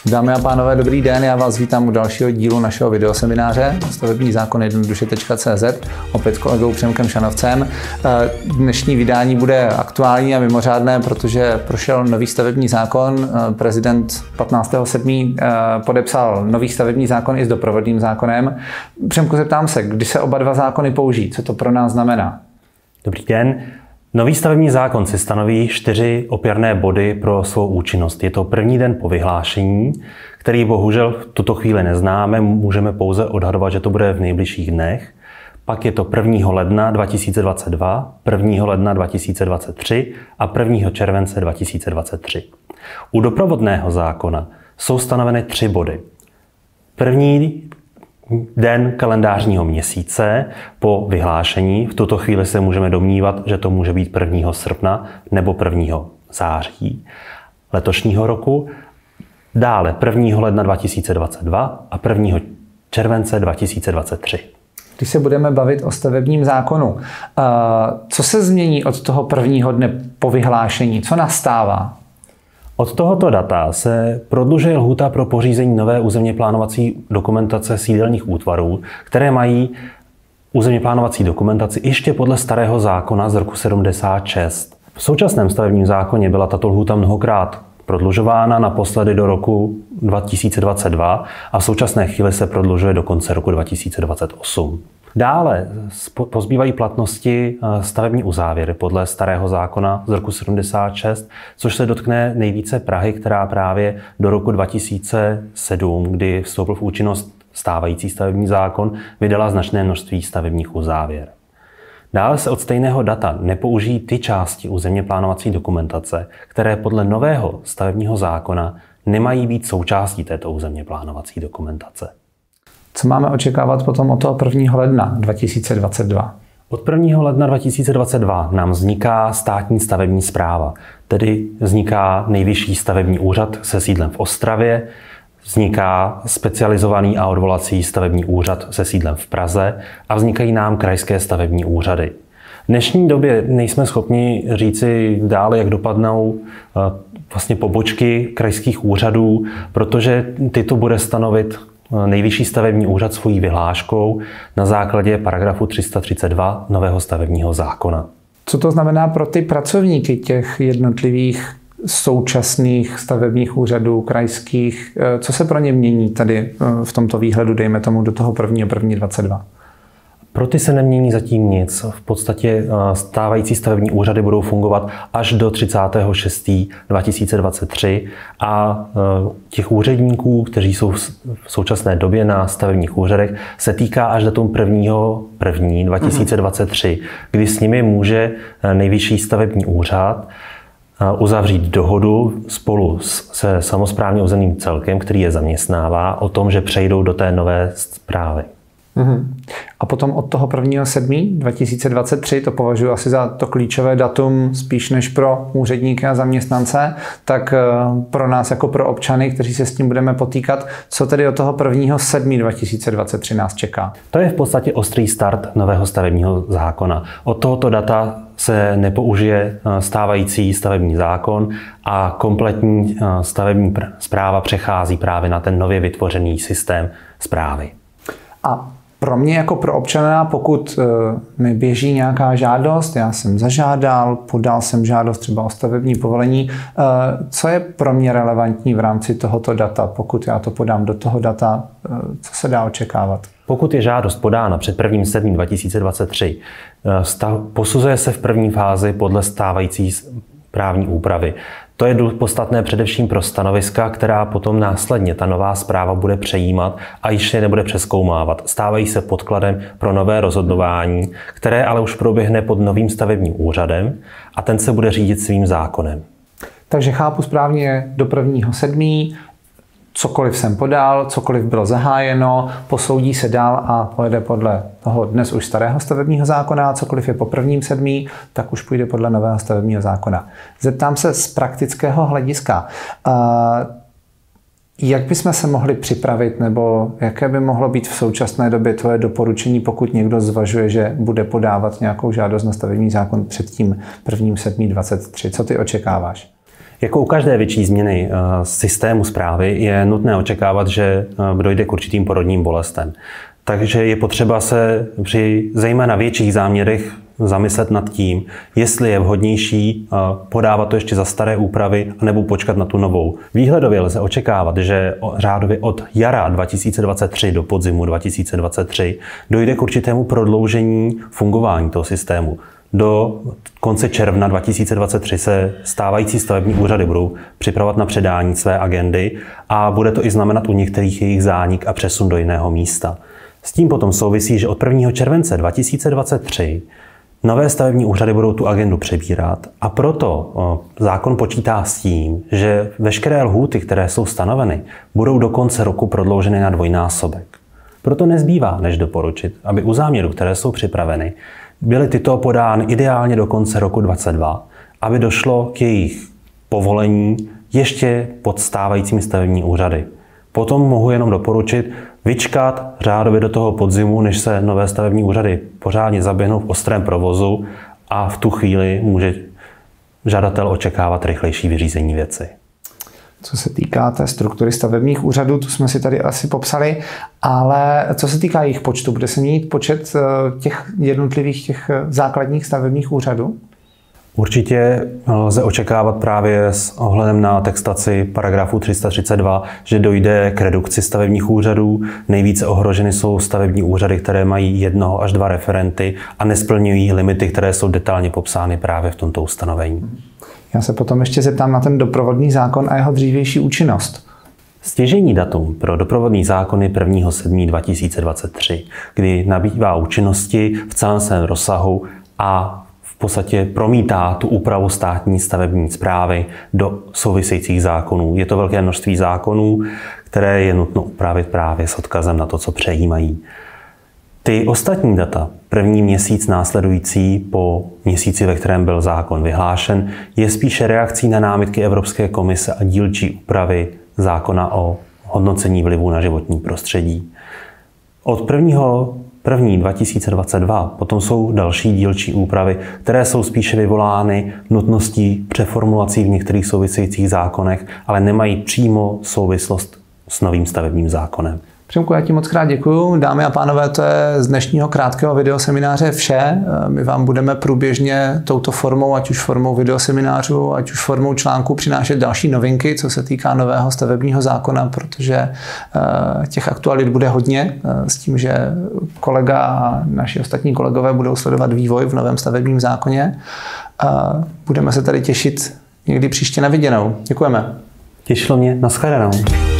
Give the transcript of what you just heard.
Dámy a pánové, dobrý den, já vás vítám u dalšího dílu našeho videosemináře Stavební zákon jednoduše.cz, opět s kolegou Přemkem Šanovcem. Dnešní vydání bude aktuální a mimořádné, protože prošel nový stavební zákon. Prezident 15.7. podepsal nový stavební zákon i s doprovodným zákonem. Přemku, zeptám se, kdy se oba dva zákony použijí, co to pro nás znamená? Dobrý den. Nový stavební zákon si stanoví 4 opěrné body pro svou účinnost. Je to první den po vyhlášení, který bohužel v tuto chvíli neznáme, můžeme pouze odhadovat, že to bude v nejbližších dnech. Pak je to 1. ledna 2022, 1. ledna 2023 a 1. července 2023. U doprovodného zákona jsou stanoveny 3 body. První den kalendářního měsíce po vyhlášení. V tuto chvíli se můžeme domnívat, že to může být 1. srpna nebo 1. září letošního roku. Dále 1. ledna 2022 a 1. července 2023. Když se budeme bavit o stavebním zákonu, co se změní od toho prvního dne po vyhlášení? Co nastává? Od tohoto data se prodlužuje lhůta pro pořízení nové územně plánovací dokumentace sídelních útvarů, které mají územně plánovací dokumentaci ještě podle starého zákona z roku 76. V současném stavebním zákoně byla tato lhůta mnohokrát prodlužována, naposledy do roku 2022 a v současné chvíli se prodlužuje do konce roku 2028. Dále pozbývají platnosti stavební uzávěry podle starého zákona z roku 76, což se dotkne nejvíce Prahy, která právě do roku 2007, kdy vstoupil v účinnost stávající stavební zákon, vydala značné množství stavebních uzávěr. Dále se od stejného data nepoužijí ty části územně plánovací dokumentace, které podle nového stavebního zákona nemají být součástí této územně plánovací dokumentace. Co máme očekávat potom od toho 1. ledna 2022? Od 1. ledna 2022 nám vzniká státní stavební správa, tedy vzniká Nejvyšší stavební úřad se sídlem v Ostravě, vzniká specializovaný a odvolací stavební úřad se sídlem v Praze a vznikají nám krajské stavební úřady. V dnešní době nejsme schopni říci dále, jak dopadnou vlastně pobočky krajských úřadů, protože tyto bude stanovit Nejvyšší stavební úřad svojí vyhláškou na základě paragrafu 332 nového stavebního zákona. Co to znamená pro ty pracovníky těch jednotlivých současných stavebních úřadů krajských? Co se pro ně mění tady v tomto výhledu, dejme tomu do toho 1.1.22? Pro ty se nemění zatím nic. V podstatě stávající stavební úřady budou fungovat až do 30.6.2023 a těch úředníků, kteří jsou v současné době na stavebních úřadech, se týká až datum 1.1.2023, kdy s nimi může Nejvyšší stavební úřad uzavřít dohodu spolu se samosprávně územním celkem, který je zaměstnává, o tom, že přejdou do té nové správy. A potom od toho 1.7.2023, to považuji asi za to klíčové datum spíš než pro úředníky a zaměstnance, tak pro nás jako pro občany, kteří se s tím budeme potýkat, co tedy od toho 1.7.2023 nás čeká? To je v podstatě ostrý start nového stavebního zákona. Od tohoto data se nepoužije stávající stavební zákon a kompletní stavební správa přechází právě na ten nově vytvořený systém správy. A pro mě jako pro občana, pokud mi běží nějaká žádost, já jsem zažádal, podal jsem žádost třeba o stavební povolení, co je pro mě relevantní v rámci tohoto data, pokud já to podám do toho data, co se dá očekávat? Pokud je žádost podána před 1.7.2023, posuzuje se v první fázi podle stávající právní úpravy. To je podstatné především pro stanoviska, která potom následně ta nová správa bude přejímat a již je nebude přezkoumávat. Stávají se podkladem pro nové rozhodování, které ale už proběhne pod novým stavebním úřadem a ten se bude řídit svým zákonem. Takže chápu správně do 1.7. Cokoliv jsem podal, cokoliv bylo zahájeno, posoudí se dál a pojede podle toho dnes už starého stavebního zákona, cokoliv je po 1.7., tak už půjde podle nového stavebního zákona. Zeptám se z praktického hlediska, jak bychom se mohli připravit, nebo jaké by mohlo být v současné době tvoje doporučení, pokud někdo zvažuje, že bude podávat nějakou žádost na stavební zákon před tím 1.7.23? Co ty očekáváš? Jako u každé větší změny systému správy je nutné očekávat, že dojde k určitým porodním bolestem. Takže je potřeba se při zejména větších záměrech zamyslet nad tím, jestli je vhodnější podávat to ještě za staré úpravy nebo počkat na tu novou. Výhledově lze očekávat, že řádově od jara 2023 do podzimu 2023 dojde k určitému prodloužení fungování toho systému. Do konce června 2023 se stávající stavební úřady budou připravovat na předání své agendy a bude to i znamenat u některých jejich zánik a přesun do jiného místa. S tím potom souvisí, že od 1. července 2023 nové stavební úřady budou tu agendu přebírat a proto zákon počítá s tím, že veškeré lhůty, které jsou stanoveny, budou do konce roku prodlouženy na dvojnásobek. Proto nezbývá, než doporučit, aby u záměrů, které jsou připraveny, byly tyto podány ideálně do konce roku 2022, aby došlo k jejich povolení ještě pod stávajícími stavební úřady. Potom mohu jenom doporučit vyčkat řádově do toho podzimu, než se nové stavební úřady pořádně zaběhnou v ostrém provozu a v tu chvíli může žadatel očekávat rychlejší vyřízení věci. Co se týká té struktury stavebních úřadů, tu jsme si tady asi popsali, ale co se týká jejich počtu, bude se měnit počet těch jednotlivých těch základních stavebních úřadů? Určitě lze očekávat právě s ohledem na textaci paragrafu 332, že dojde k redukci stavebních úřadů. Nejvíce ohroženy jsou stavební úřady, které mají 1 až 2 referenty a nesplňují limity, které jsou detailně popsány právě v tomto ustanovení. Já se potom ještě zeptám na ten doprovodný zákon a jeho dřívější účinnost. Stěžejní datum pro doprovodný zákon je 1. 7. 2023, kdy nabývá účinnosti v celém svém rozsahu a v podstatě promítá tu úpravu státní stavební správy do souvisejících zákonů. Je to velké množství zákonů, které je nutno upravit právě s odkazem na to, co přejímají. Ty ostatní data, první měsíc následující po měsíci, ve kterém byl zákon vyhlášen, je spíše reakcí na námitky Evropské komise a dílčí úpravy zákona o hodnocení vlivu na životní prostředí. Od 1. 2022 potom jsou další dílčí úpravy, které jsou spíše vyvolány nutností přeformulací v některých souvisejících zákonech, ale nemají přímo souvislost s novým stavebním zákonem. Přemku, já ti moc krát děkuju. Dámy a pánové, to je z dnešního krátkého videosemináře vše. My vám budeme průběžně touto formou, ať už formou videoseminářů, ať už formou článků, přinášet další novinky, co se týká nového stavebního zákona, protože těch aktualit bude hodně, s tím, že kolega a naši ostatní kolegové budou sledovat vývoj v novém stavebním zákoně. Budeme se tady těšit někdy příště na viděnou. Děkujeme. Těšilo mě. Naschledanou.